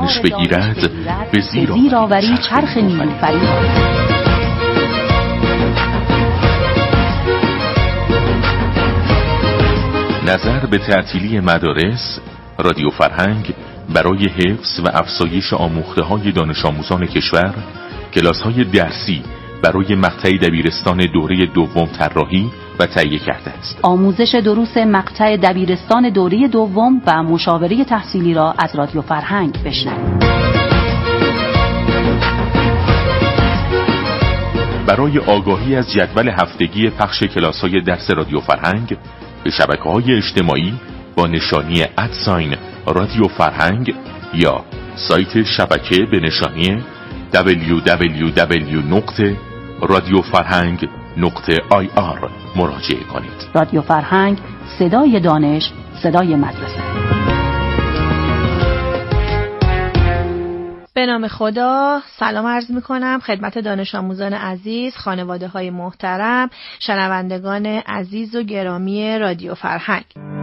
دانش بگیرد به زیر آوری چرخ نیلوفری. نظر به تعطیلی مدارس، رادیو فرهنگ برای حفظ و افزایش آموخته‌های دانش آموزان کشور، کلاس‌های درسی برای مقطع دبیرستان دوره دوم طراحی و تهیه کرده است. آموزش دروس مقطع دبیرستان دوره دوم و مشاوره تحصیلی را از رادیو فرهنگ بشنوید. برای آگاهی از جدول هفتگی پخش کلاس‌های درس رادیو فرهنگ به شبکه‌های اجتماعی با نشانی رادیو فرهنگ یا سایت شبکه به نشانی www.radiofarhang.ir مراجعه کنید. رادیو فرهنگ، صدای دانش، صدای مدرسه. به نام خدا، سلام عرض میکنم خدمت دانش آموزان عزیز، خانواده های محترم، شنوندگان عزیز و گرامی رادیو فرهنگ.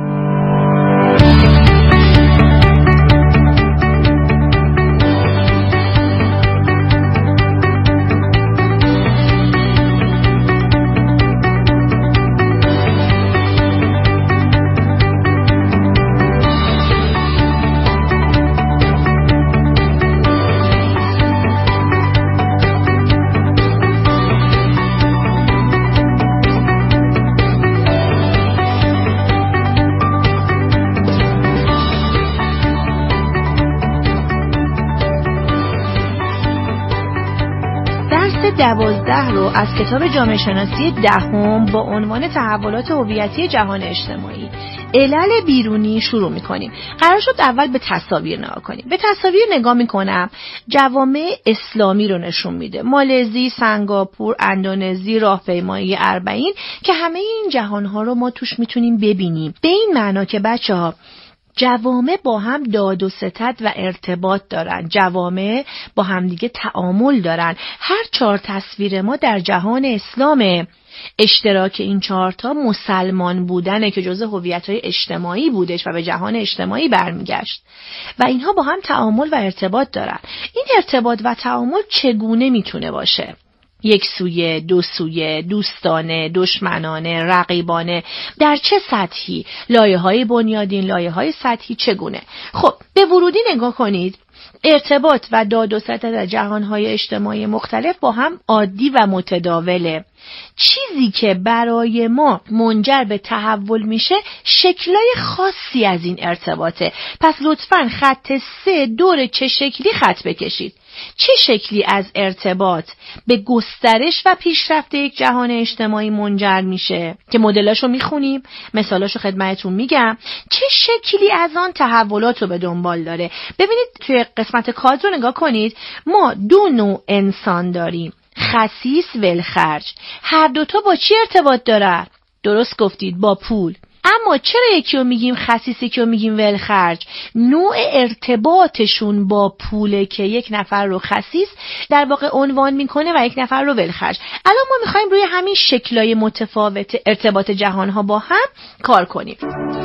درس 12 رو از کتاب جامعه شناسی دهم با عنوان تحولات هویتی جهان اجتماعی، علل بیرونی شروع می‌کنیم. قرار شد اول به تصاویر نگاه کنیم. به تصاویر نگاه می‌کنم، جوامع اسلامی رو نشون میده. مالزی، سنگاپور، اندونزی، راهپیمایی اربعین که همه این جهان‌ها رو ما توش میتونیم ببینیم. به این معنا که بچه‌ها جوامع با هم داد و ستد و ارتباط دارن، جوامع با همدیگه تعامل دارن. هر 4 تصویر ما در جهان اسلامه. اشتراک این 4 تا مسلمان بودنه که جزء هویت‌های اجتماعی بودش و به جهان اجتماعی برمیگشت و اینها با هم تعامل و ارتباط دارن. این ارتباط و تعامل چگونه میتونه باشه؟ یک سویه، دو سویه، دوستانه، دشمنانه، رقیبانه، در چه سطحی؟ لایه‌های بنیادین، لایه‌های سطحی چگونه؟ خب به ورودی نگاه کنید. ارتباط و داد و ستد در جهان‌های اجتماعی مختلف با هم عادی و متداوله. چیزی که برای ما منجر به تحول میشه شکلای خاصی از این ارتباطه. پس لطفاً خط 3 دور چه شکلی خط بکشید. چه شکلی از ارتباط به گسترش و پیشرفت یک جهان اجتماعی منجر میشه که مدلاشو میخونیم، مثالاشو خدمتتون میگم. چه شکلی از آن تحولات رو به دنبال داره؟ ببینید توی قسمت کادر رو نگاه کنید. ما 2 نوع انسان داریم، خسیس و ولخرج. هر دوتا با چی ارتباط دارن؟ درست گفتید، با پول. اما چرا یکی رو میگیم خسیس، یکی رو میگیم ولخرج؟ نوع ارتباطشون با پوله که یک نفر رو خسیس در واقع عنوان میکنه و یک نفر رو ولخرج. الان ما میخوایم روی همین شکلای متفاوت ارتباط جهانها با هم کار کنیم.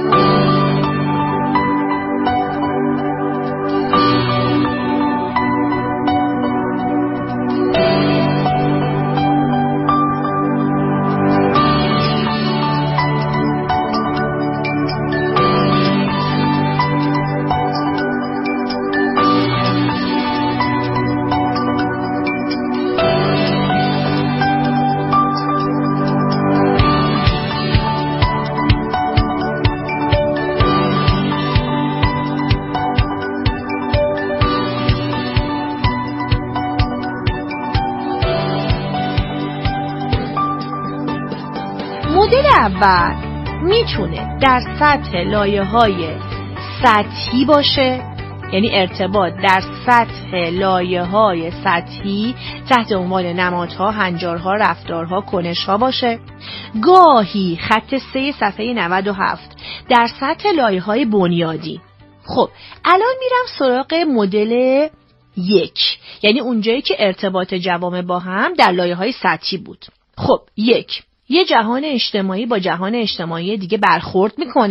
مدل اول میتونه در سطح لایه‌های سطحی باشه، یعنی ارتباط در سطح لایه‌های سطحی تحت عنوان نمادها، هنجارها، رفتارها، کنش‌ها باشه. گاهی خط 3 صفحه 97 در سطح لایه‌های بنیادی. خب الان میرم سراغ مدل 1، یعنی اونجایی که ارتباط جوامع با هم در لایه‌های سطحی بود. خب 1، یه جهان اجتماعی با جهان اجتماعی دیگه برخورد میکنه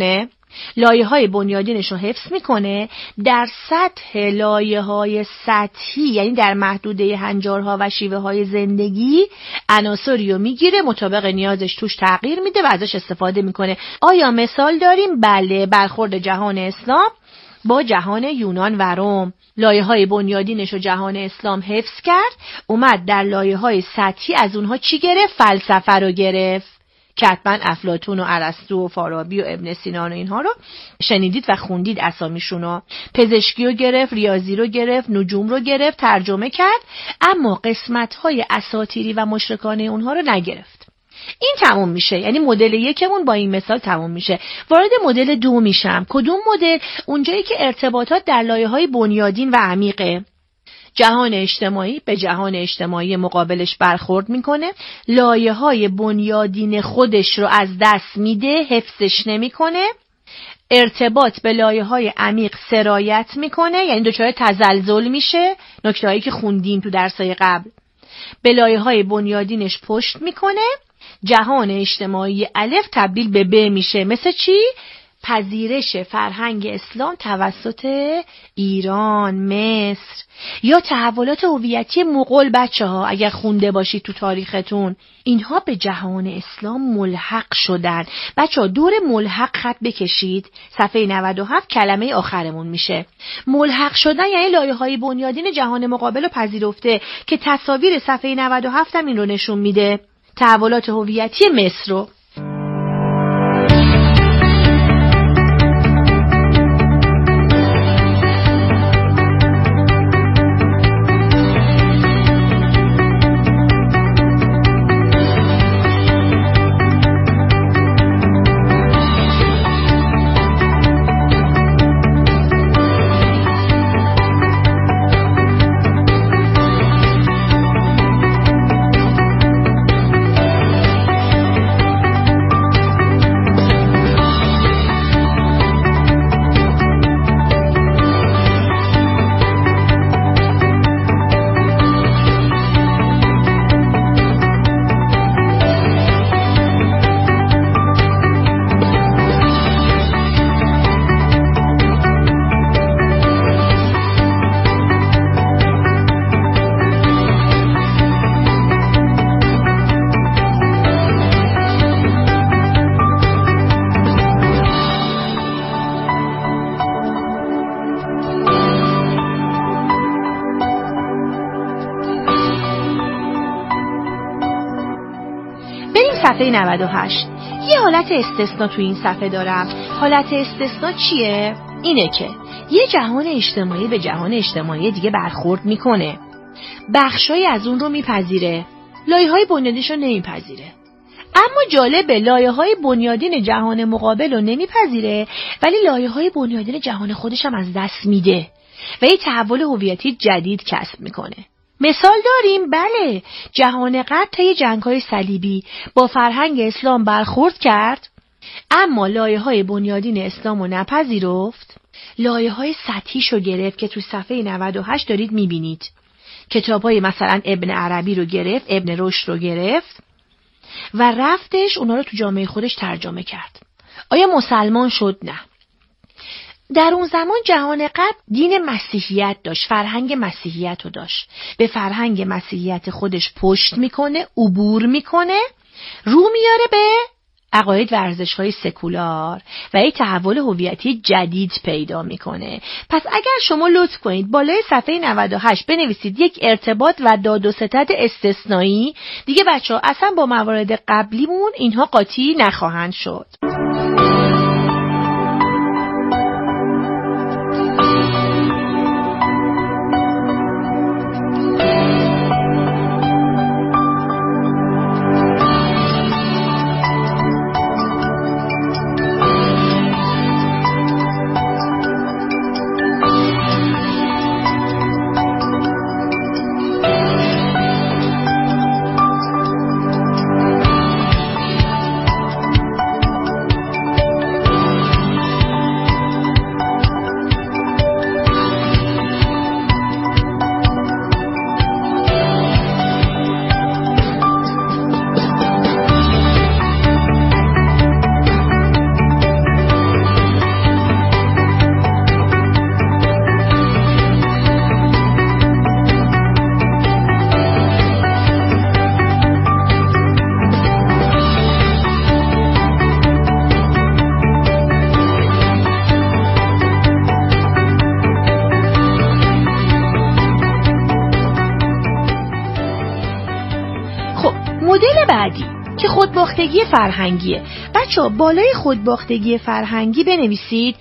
لایه‌های بنیادینش رو حفظ میکنه، در سطح لایه‌های سطحی یعنی در محدوده هنجارها و شیوه‌های زندگی عناصری رو میگیره، مطابق نیازش توش تغییر میده و ازش استفاده میکنه. آیا مثال داریم؟ بله، برخورد جهان اسلام با جهان یونان و روم. لایه‌های بنیادینش رو جهان اسلام حفظ کرد، اومد در لایه‌های سطحی از اونها چی گرفت؟ فلسفه رو گرفت که حتما افلاطون و ارسطو و فارابی و ابن سینا و اینها رو شنیدید و خوندید اسامیشونو. پزشکی رو گرفت، ریاضی رو گرفت، نجوم رو گرفت، ترجمه کرد، اما قسمت‌های اساطیری و مشرکانه اونها رو نگرفت. این تموم میشه، یعنی مدل یکمون با این مثال تموم میشه. وارد مدل 2 میشم. کدوم مدل؟ اونجایی که ارتباطات در لایه‌های بنیادین و عمیقه. جهان اجتماعی به جهان اجتماعی مقابلش برخورد میکنه، لایه‌های بنیادین خودش رو از دست میده، حفظش نمیکنه، ارتباط به لایه‌های عمیق سرایت میکنه، یعنی دچار تزلزل میشه، نکته‌هایی که خوندیم تو درس‌های قبل. به لایه‌های بنیادینش پشت میکنه، جهان اجتماعی الف تبدیل به ب میشه. مثل چی؟ پذیرش فرهنگ اسلام توسط ایران، مصر، یا تحولات هویتی مغول. بچه‌ها اگر خونده باشید تو تاریختون، اینها به جهان اسلام ملحق شدن. بچه‌ها دور ملحق خط بکشید، صفحه 97 کلمه آخرمون میشه. ملحق شدن یعنی لایه‌های بنیادین جهان مقابل رو پذیرفته که تصاویر صفحه 97 هم این رو نشون میده. تحولات هویتی مصر رو. صفحه 98. یه حالت استثناء تو این صفحه دارم. حالت استثناء چیه؟ اینه که یه جهان اجتماعی به جهان اجتماعی دیگه برخورد میکنه، بخشای از اون رو میپذیره، لایه‌های بنیادیش رو نمیپذیره. اما جالبه، لایه‌های بنیادین جهان مقابل رو نمیپذیره ولی لایه‌های بنیادین جهان خودش هم از دست میده و یه تحول هویتی جدید کسب میکنه. مثال داریم؟ بله، جهان غرب طی جنگ‌های صلیبی با فرهنگ اسلام برخورد کرد، اما لایه‌های بنیادین اسلام رو نپذیرفت، لایه‌های سطحیشو گرفت که تو صفحه 98 دارید میبینید. کتاب‌های مثلا ابن عربی رو گرفت، ابن رشد رو گرفت و رفتش اونا رو تو جامعه خودش ترجمه کرد. آیا مسلمان شد؟ نه. در اون زمان جهان غرب دین مسیحیت داشت، فرهنگ مسیحیت رو داشت. به فرهنگ مسیحیت خودش پشت میکنه، عبور میکنه، رو میاره به عقاید و ارزش‌های سکولار و یک تحول هویتی جدید پیدا میکنه. پس اگر شما لطف کنید بالای صفحه 98 بنویسید یک ارتباط و داد و ستد استثنایی، دیگه بچه‌ها اصلا با موارد قبلیمون اینها قاطی نخواهند شد. بعدی که خودباختگی فرهنگیه. بچه‌ها بالای خودباختگی فرهنگی بنویسید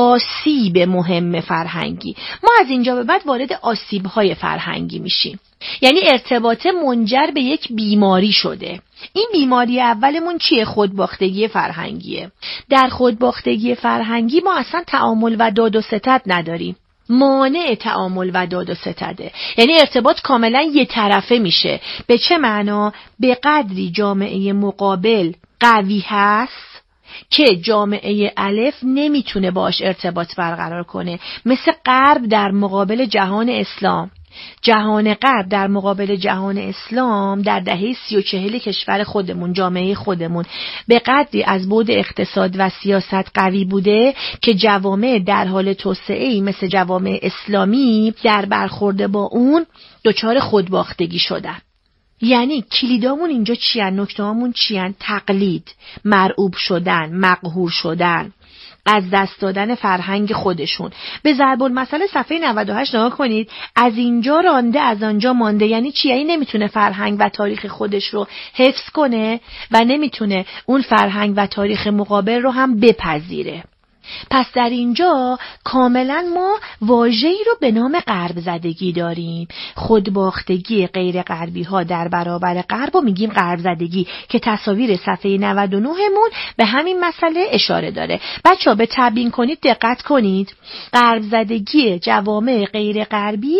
آسیب مهم فرهنگی. ما از اینجا به بعد وارد آسیب‌های فرهنگی میشیم. یعنی ارتباط منجر به یک بیماری شده. این بیماری اولمون چیه؟ خودباختگی فرهنگیه. در خودباختگی فرهنگی ما اصلا تعامل و داد و ستد نداریم. مانع تعامل و داد و ستده. یعنی ارتباط کاملا یه طرفه میشه. به چه معنا؟ به قدری جامعه مقابل قوی هست که جامعه الف نمیتونه باش ارتباط برقرار کنه. مثل غرب در مقابل جهان اسلام. جهان غرب در مقابل جهان اسلام در دهه 30 و 40 کشور خودمون، جامعه خودمون به قدری از بعد اقتصاد و سیاست قوی بوده که جوامع در حال توسعه‌ای مثل جوامع اسلامی در برخورد با اون دچار خودباختگی شدن. یعنی کلیدامون اینجا چیان؟ نکته‌هامون چیان؟ تقلید، مرعوب شدن، مقهور شدن، از دست دادن فرهنگ خودشون. به ضرب المثل صفحه 98 نگاه کنید. از اینجا رانده از آنجا مانده. یعنی چی؟ یعنی نمیتونه فرهنگ و تاریخ خودش رو حفظ کنه و نمیتونه اون فرهنگ و تاریخ مقابل رو هم بپذیره. پس در اینجا کاملا ما واژه‌ای رو به نام غرب زدگی داریم. خودباختگی غیر غربی ها در برابر غرب رو میگیم غرب زدگی که تصاویر صفحه 99 مون به همین مسئله اشاره داره. بچه‌ها به تبیین کنید، دقت کنید. غرب زدگی جوامع غیر غربی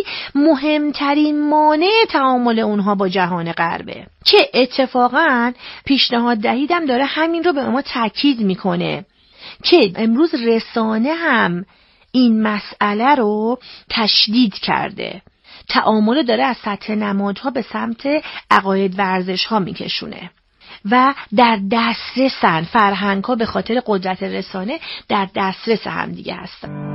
مهمترین مانع تعامل اونها با جهان غربه که اتفاقا پیشنهاد دهیدم داره همین رو به ما تاکید میکنه که امروز رسانه هم این مسئله رو تشدید کرده. تعامل داره از سطح نمادها به سمت عقاید و ارزش‌ها میکشونه و در دسترسن. فرهنگ‌ها به خاطر قدرت رسانه در دسترس هم دیگه هستن.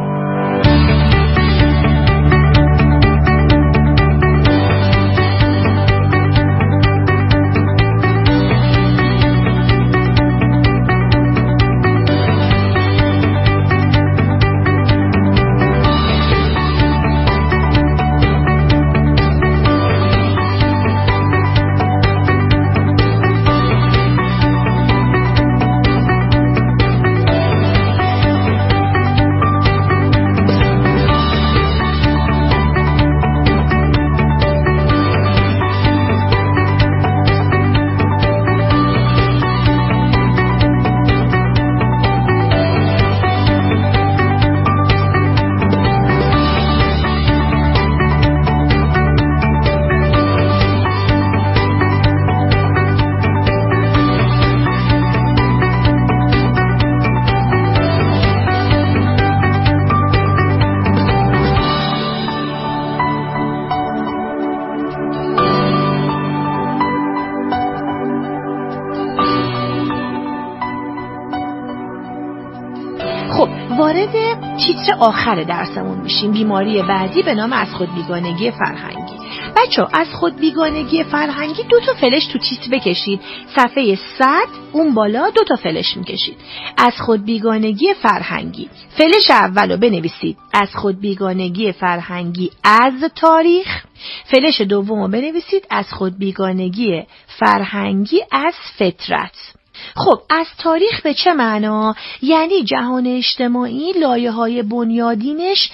وارد تیتر آخر درسمون میشیم. بیماری بعدی به نام از خود بیگانگی فرهنگی. بچه‌ها از خود بیگانگی فرهنگی 2 تا فلش تو تیتر بکشید. صفحه 100 اون بالا 2 تا فلش میکشید. از خود بیگانگی فرهنگی. فلش اولو بنویسید از خود بیگانگی فرهنگی از تاریخ. فلش دومو بنویسید از خود بیگانگی فرهنگی از فطرت. خب از تاریخ به چه معنا؟ یعنی جهان اجتماعی لایه‌های بنیادینش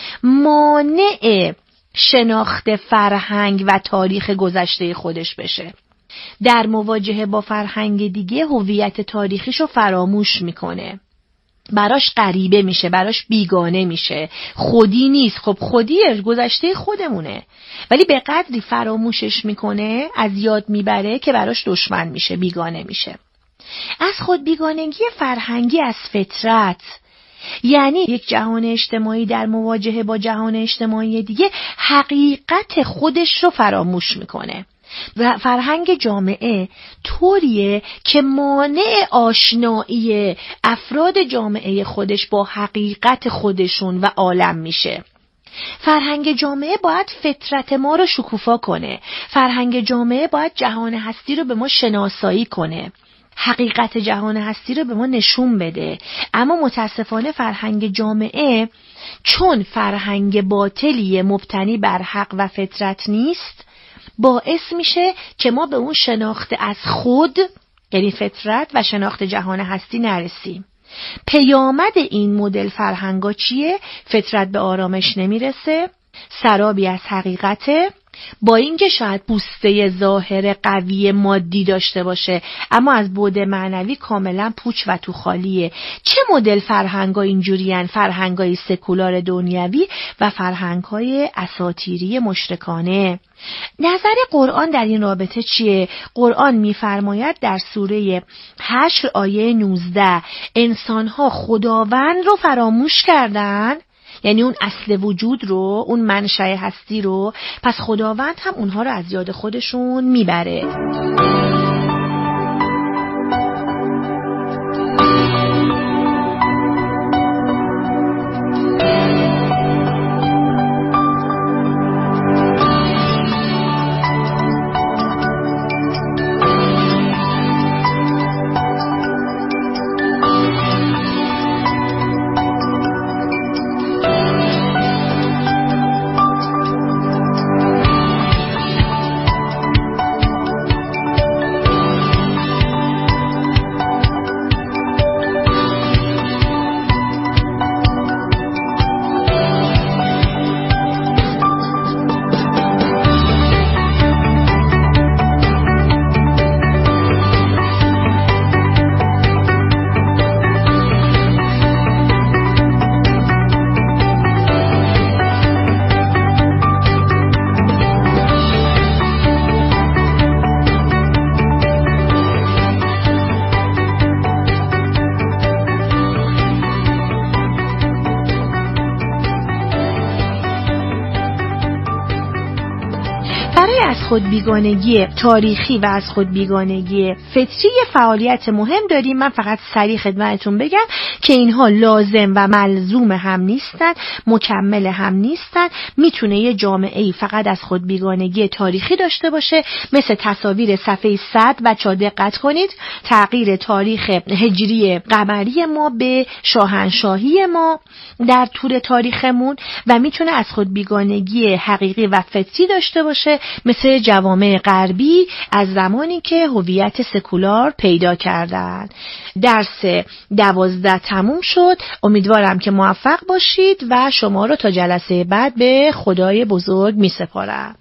مانع شناخت فرهنگ و تاریخ گذشته خودش بشه. در مواجهه با فرهنگ دیگه هویت تاریخیشو فراموش میکنه. براش غریبه میشه، براش بیگانه میشه، خودی نیست. خب خودی گذشته خودمونه، ولی به قدری فراموشش میکنه، از یاد میبره که براش دشمن میشه، بیگانه میشه. از خود بیگانگی فرهنگی از فطرت، یعنی یک جهان اجتماعی در مواجهه با جهان اجتماعی دیگه حقیقت خودش رو فراموش میکنه و فرهنگ جامعه طوریه که مانع آشنایی افراد جامعه خودش با حقیقت خودشون و عالم میشه. فرهنگ جامعه باید فطرت ما رو شکوفا کنه. فرهنگ جامعه باید جهان هستی رو به ما شناسایی کنه، حقیقت جهان هستی رو به ما نشون بده. اما متاسفانه فرهنگ جامعه چون فرهنگ باطلی مبتنی بر حق و فطرت نیست، باعث میشه که ما به اون شناخت از خود، یعنی فطرت و شناخت جهان هستی نرسیم. پیامد این مدل فرهنگا چیه؟ فطرت به آرامش نمیرسه، سرابی از حقیقته، با اینکه شاید بوسته ظاهر قوی مادی داشته باشه اما از بعد معنوی کاملا پوچ و تو خالیه. چه مدل فرهنگا اینجورین؟ فرهنگای سکولار دنیوی و فرهنگای اساطیری مشرکانه. نظر قرآن در این رابطه چیه؟ قرآن میفرماید در سوره حشر آیه 19 انسان‌ها خداوند رو فراموش کردن، یعنی اون اصل وجود رو، اون منشأ هستی رو، پس خداوند هم اونها رو از یاد خودشون میبره. خودبیگانگی تاریخی و از خودبیگانگی فطری فعالیت مهم داریم. من فقط سریع خدمتتون بگم که اینها لازم و ملزوم هم نیستن، مکمل هم نیستن. میتونه یه جامعه‌ای فقط از خودبیگانگی تاریخی داشته باشه، مثل تصاویر صفحه 100. بچه‌ها دقت کنید، تغییر تاریخ هجری قمری ما به شاهنشاهی ما در طول تاریخمون، و میتونه از خودبیگانگی حقیقی و فطری داشته باشه، مثل جوامع غربی از زمانی که هویت سکولار پیدا کردن. درس 12 تموم شد. امیدوارم که موفق باشید و شما رو تا جلسه بعد به خدای بزرگ می سپارم.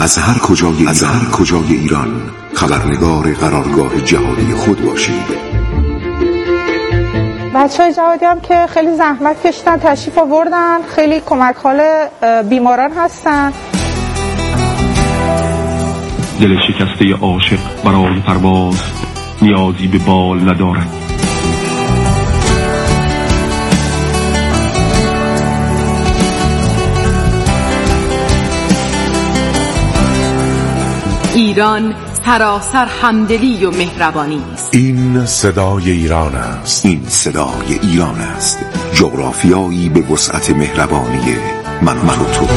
از هر کجای ایران خبرنگار قرارگاه جهادی خود باشید. بچه‌های جهادی هم که خیلی زحمت کشیدن، تشریف آوردن، خیلی کمک حال بیماران هستن. دل شکسته عاشق برای پرواز نیازی به بال ندارد. ایران سراسر همدلی و مهربانی است. این صدای ایران است. این صدای ایران است. جغرافیایی به وسعت مهربانی من و تو.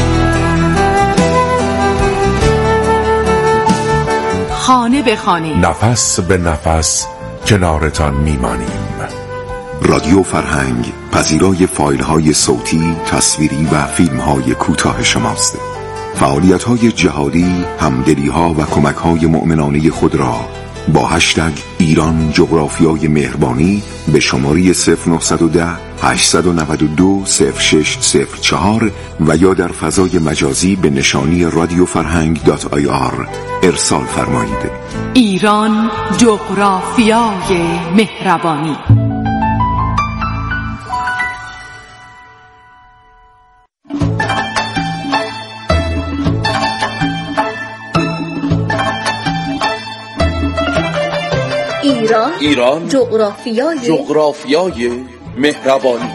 خانه به خانه، نفس به نفس کنارتان میمانیم. رادیو فرهنگ پذیرای فایل‌های صوتی، تصویری و فیلم‌های کوتاه شماست. فعالیت‌های جهادی، همدلی‌ها و کمک‌های مؤمنانه خود را با هشتگ ایران جغرافیای مهربانی به شماره 0910 892 0604 و یا در فضای مجازی به نشانی radioffarhang.ir ارسال فرمایید. ایران جغرافیای مهربانی. ایران جغرافیای مهربانی.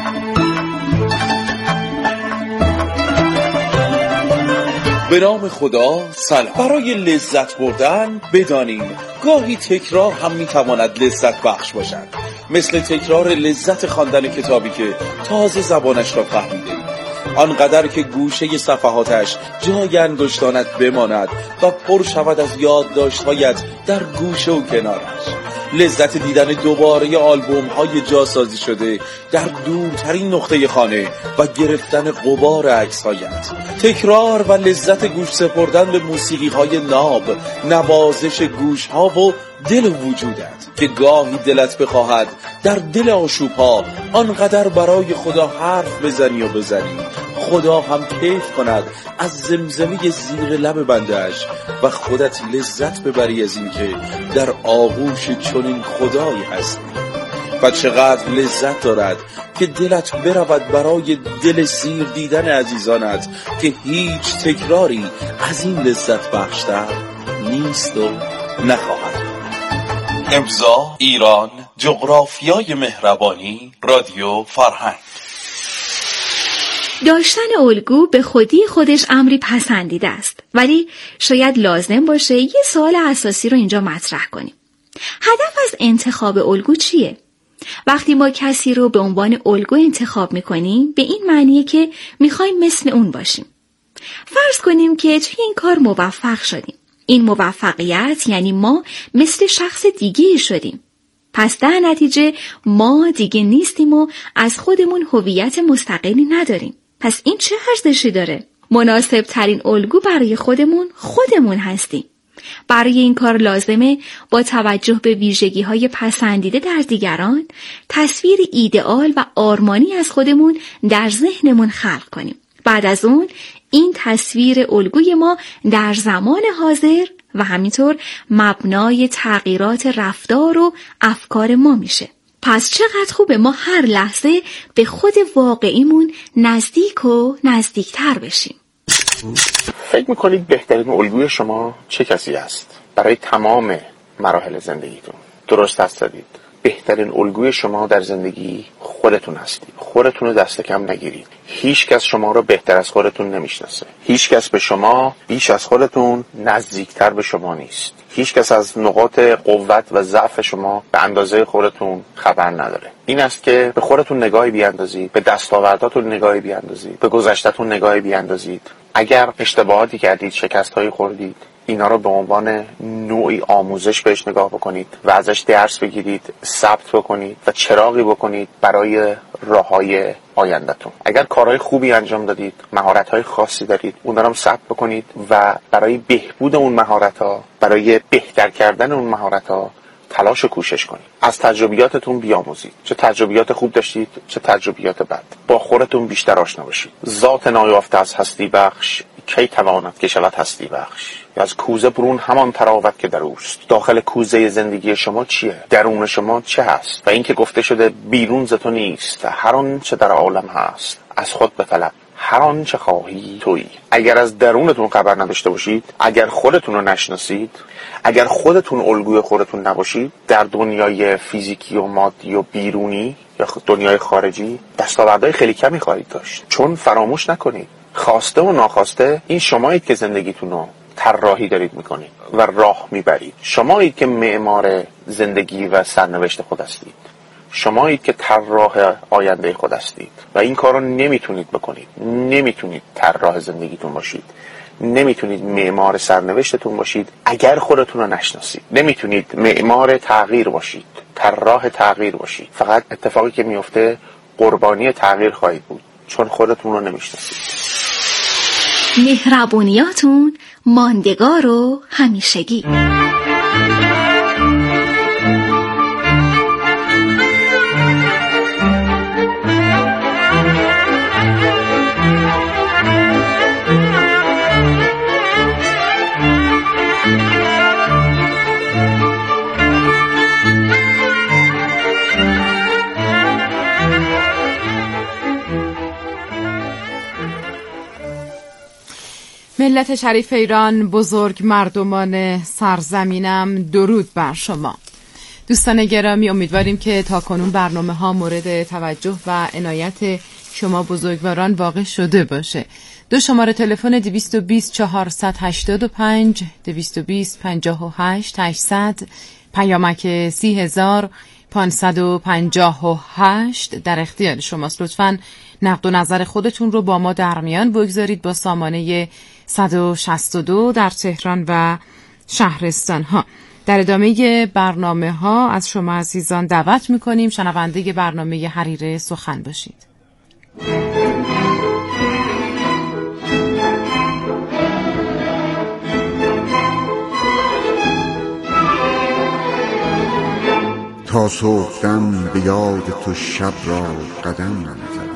به نام خدا. سلام. برای لذت بردن بدانیم گاهی تکرار هم میتواند لذت بخش باشد، مثل تکرار لذت خواندن کتابی که تازه زبانش را فهمیده، آنقدر که گوشه صفحاتش جای انگشتانت بماند و پر شود از یادداشت‌هایت در گوشه و کنارش. لذت دیدن دوباره آلبوم‌های جاسازی شده در دورترین نقطه خانه و گرفتن غبار عکس‌هایت. تکرار و لذت گوش سپردن به موسیقی‌های ناب، نوازش گوش‌ها و دل و وجودت که گاهی دلت بخواهد در دل آشوب‌ها آنقدر برای خدا حرف بزنی و بزنی خدا هم کیف کند از زمزمه زیر لب بنده‌اش و خودت لذت ببری از این که در آغوش چنین خدایی هستی. و چقدر لذت دارد که دلت برود برای دل سیر دیدن عزیزانت که هیچ تکراری از این لذت بخشتر نیست و نخواهد. امضا ایران جغرافیای مهربانی، رادیو فرهنگ. داشتن الگو به خودی خودش امری پسندیده است، ولی شاید لازم باشه یه سوال اساسی رو اینجا مطرح کنیم. هدف از انتخاب الگو چیه؟ وقتی ما کسی رو به عنوان الگو انتخاب میکنیم به این معنیه که میخوایم مثل اون باشیم. فرض کنیم که توی این کار موفق شدیم. این موفقیت یعنی ما مثل شخص دیگه شدیم. پس در نتیجه ما دیگه نیستیم و از خودمون هویت مستقلی نداریم. پس این چه ارزشی داره؟ مناسب ترین الگو برای خودمون هستیم. برای این کار لازمه با توجه به ویژگی‌های پسندیده در دیگران تصویر ایدئال و آرمانی از خودمون در ذهنمون خلق کنیم. بعد از اون این تصویر الگوی ما در زمان حاضر و همینطور مبنای تغییرات رفتار و افکار ما میشه. پس چقدر خوبه ما هر لحظه به خود واقعیمون نزدیک و نزدیکتر بشیم. فکر میکنید بهترین الگوی شما چه کسی است؟ برای تمام مراحل زندگیتون درست هستید. بهترین الگوی شما در زندگی خودتون هستید. خودتون رو دست کم نگیرید. هیچ کس شما رو بهتر از خودتون نمیشناسه. هیچ کس به شما بیش از خودتون نزدیکتر به شما نیست. هیچ کس از نقاط قوت و ضعف شما به اندازه خودتون خبر نداره. این است که به خودتون نگاهی بیاندازید، به دستاورداتون نگاهی بیاندازید، به گذشته‌تون نگاهی بیاندازید. اگر اشتباهاتی کردید، شکست‌هایی خوردید، اینا رو به عنوان نوعی آموزش بهش نگاه بکنید و ازش درس بگیرید، ثبت بکنید و چراغی بکنید برای راه‌های آینده‌تون. اگر کارهای خوبی انجام دادید، مهارت‌های خاصی دارید، اونا رو هم ثبت بکنید و برای بهبود اون مهارت‌ها، برای بهتر کردن اون مهارت‌ها تلاش و کوشش کنید. از تجربیاتتون بیاموزید. چه تجربیات خوب داشتید، چه تجربیات بد. با خودتون بیشتر آشنا بشید. ذات نایافته از هستی بخش کی تواند که شود هستی بخش. از کوزه برون همان تراوت که در اوست. داخل کوزه زندگی شما چیه؟ درون شما چه هست؟ و این که گفته شده بیرون ز تو نیست و هر آن چه در عالم هست از خود بطلب، هر آن چه خواهی تویی. اگر از درونتون خبر نداشته باشید، اگر خودتون رو نشناسید، اگر خودتون الگوی خودتون نباشید، در دنیای فیزیکی و مادی و بیرونی یا دنیای خارجی دستاوردهای خیلی کمی خواهید داشت. چون فراموش نکنید خواسته و ناخواسته این شمایید که زندگیتون رو طراحی دارید میکنید و راه میبرید. شمایید که معمار زندگی و سرنوشت خود هستید. شمایید که طراح آینده خود هستید و این کار رو نمیتونید بکنید. نمیتونید طراح زندگیتون باشید، نمیتونید معمار سرنوشتتون باشید اگر خودتون رو نشناسید. نمیتونید معمار تغییر باشید، طراح تغییر باشید. فقط اتفاقی که میفته قربانی تغییر خواهید بود چون خودتون رو نمیشناسید. مهربونیاتون ماندگار و همیشگی. ملت شریف ایران، بزرگ مردمان سرزمینم، درود بر شما. دوستان گرامی، امیدواریم که تاکنون برنامه ها مورد توجه و عنایت شما بزرگواران واقع شده باشه. دو شماره تلفن 220 485 220 58 800 پیامک 30558 در اختیار شماست. لطفاً نقد و نظر خودتون رو با ما در میان بگذارید با سامانه 162 در تهران و شهرستان ها. در ادامه برنامه ها از شما عزیزان دعوت میکنیم شنونده برنامه حریره سخن باشید. تا صبحدم به یاد تو شب را قدم نزدم،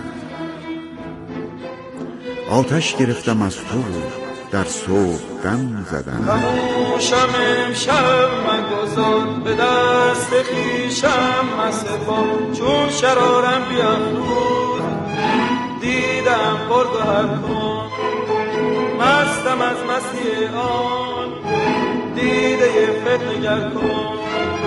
آتش گرفتم از تو در صبحدم زدم. خموشم امشب مگذار به دست خویشم مسبا، چون شرارم بیافروز دیدم پرگوهر کن. مستم از مستی آن دیده فتنگر کن.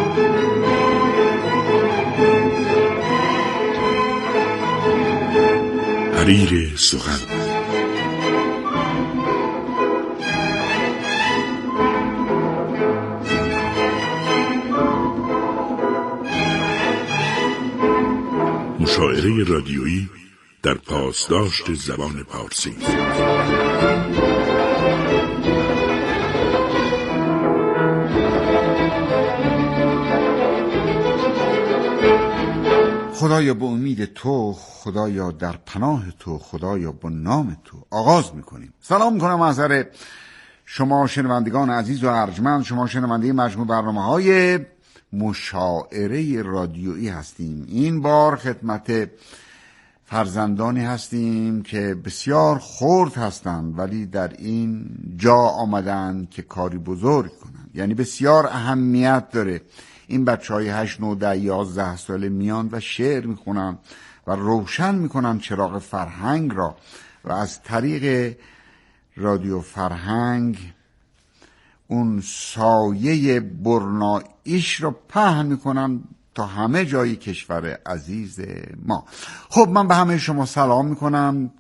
حریر سخن. مشاعره رادیویی در پاسداشت زبان پارسی. خدایا به امید تو، خدایا در پناه تو، خدایا با نام تو آغاز میکنیم. سلام میکنم محضر شما شنوندگان عزیز و ارجمند. شما شنونده مجموع برنامه‌های مشاعره رادیویی هستیم. این بار خدمت فرزندانی هستیم که بسیار خرد هستند ولی در این جا آمدند که کاری بزرگ کنند. یعنی بسیار اهمیت داره این بچهای 8 9 10 11 ساله میان و شعر میخونن و روشن میکنن چراغ فرهنگ را و از طریق رادیو فرهنگ اون سایه برنایش رو پهن میکنن تا همه جای کشور عزیز ما. خب من به همه شما سلام میکنم.